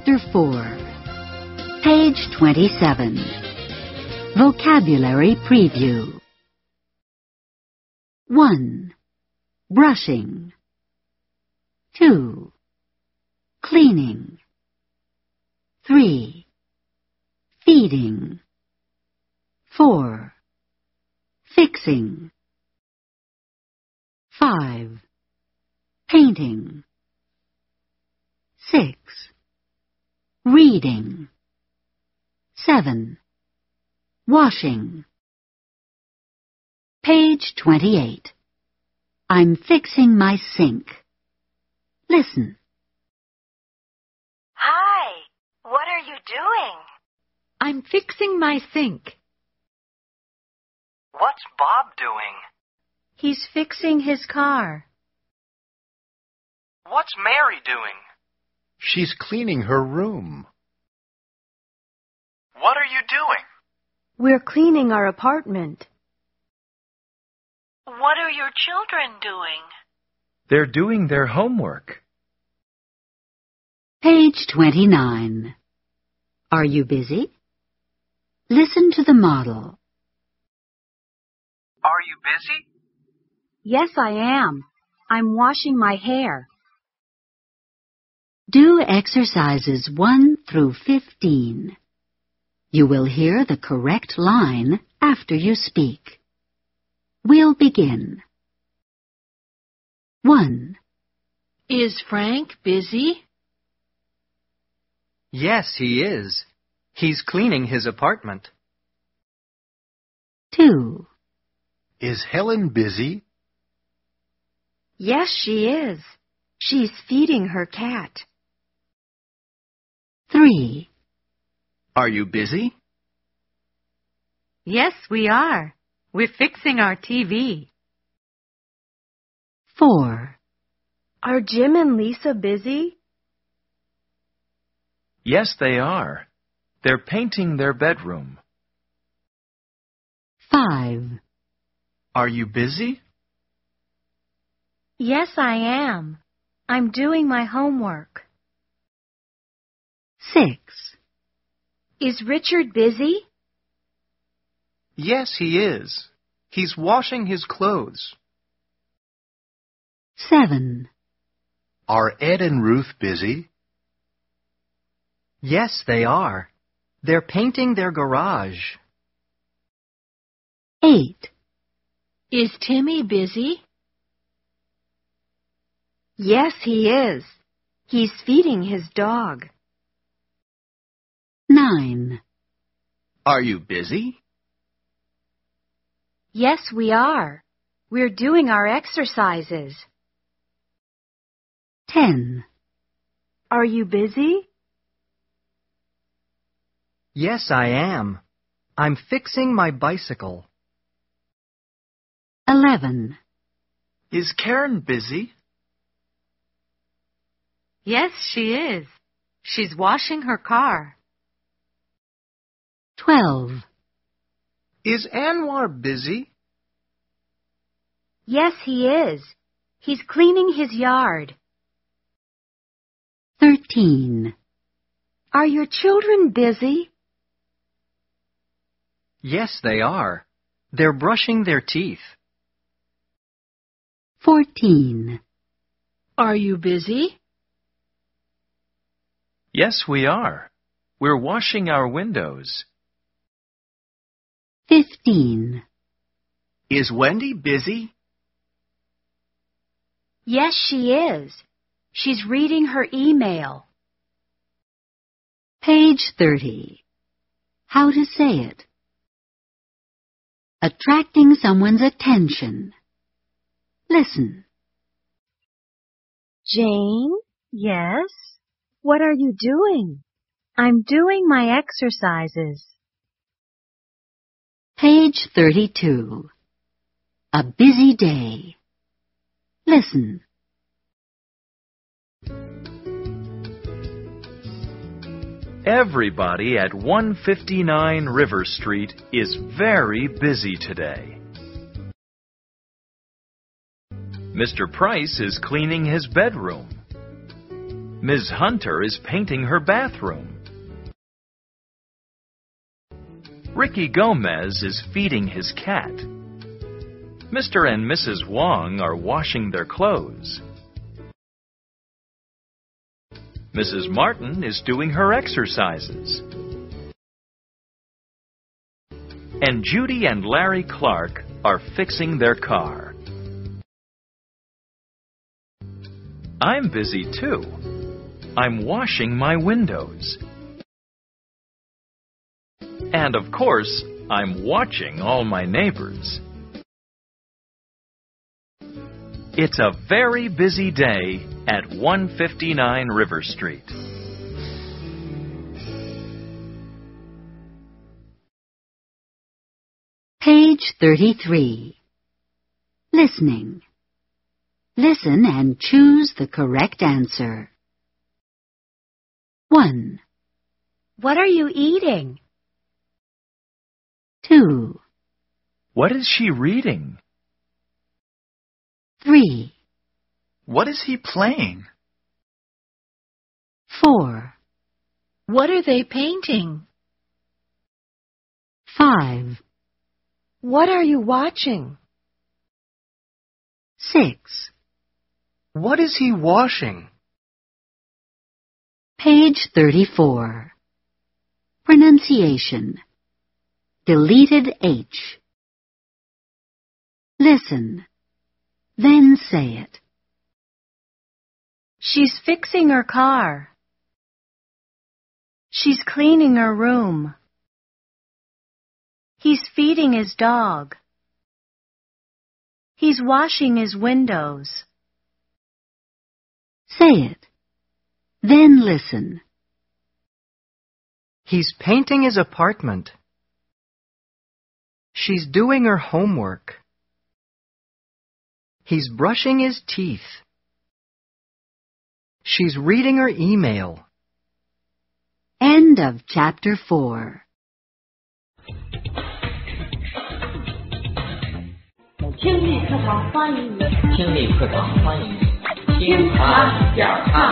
Chapter 4, Page 27. Vocabulary Preview. 1. Brushing. 2. Cleaning. 3. Feeding. 4. Fixing. 5. Painting. 6. Reading. 7. Washing. Page 28. I'm fixing my sink. Listen. Hi, what are you doing? I'm fixing my sink. What's Bob doing? He's fixing his car. What's Mary doing? She's cleaning her room. What are you doing? We're cleaning our apartment. What are your children doing? They're doing their homework. Page 29. Are you busy? Listen to the model. Are you busy? Yes, I am. I'm washing my hair. Do exercises 1 through 15. You will hear the correct line after you speak. We'll begin. 1. Is Frank busy? Yes, he is. He's cleaning his apartment. 2. Is Helen busy? Yes, she is. She's feeding her cat. 3. Are you busy? Yes, we are. We're fixing our TV. 4. Are Jim and Lisa busy? Yes, they are. They're painting their bedroom. 5. Are you busy? Yes, I am. I'm doing my homework. 6. Is Richard busy? Yes, he is. He's washing his clothes. 7. Are Ed and Ruth busy? Yes, they are. They're painting their garage. 8. Is Timmy busy? Yes, he is. He's feeding his dog. 9. Are you busy? Yes, we are. We're doing our exercises. 10. Are you busy? Yes, I am. I'm fixing my bicycle. 11. Is Karen busy? Yes, she is. She's washing her car. 12. Is Anwar busy? Yes, he is. He's cleaning his yard. 13. Are your children busy? Yes, they are. They're brushing their teeth. 14. Are you busy? Yes, we are. We're washing our windows. 15. Is Wendy busy? Yes, she is. She's reading her email. Page 30. How to say it. Attracting someone's attention. Listen. Jane? Yes? What are you doing? I'm doing my exercises. Page 32. A busy day. Listen. Everybody at 159 River Street is very busy today. Mr. Price is cleaning his bedroom. Ms. Hunter is painting her bathroom. Ricky Gomez is feeding his cat. Mr. and Mrs. Wong are washing their clothes. Mrs. Martin is doing her exercises. And Judy and Larry Clark are fixing their car. I'm busy too. I'm washing my windows. And of course, I'm watching all my neighbors. It's a very busy day at 159 River Street. Page 33. Listening. Listen and choose the correct answer. 1, What are you eating? 2, What is she reading? 3, What is he playing? 4, What are they painting? 5, What are you watching? 6. What is he washing? Page 34. Pronunciation. Deleted H. Listen. Then say it. She's fixing her car. She's cleaning her room. He's feeding his dog. He's washing his windows. Say it. Then listen. He's painting his apartment. She's doing her homework. He's brushing his teeth. She's reading her email. End of Chapter 4. 听力课堂欢迎你，听他讲。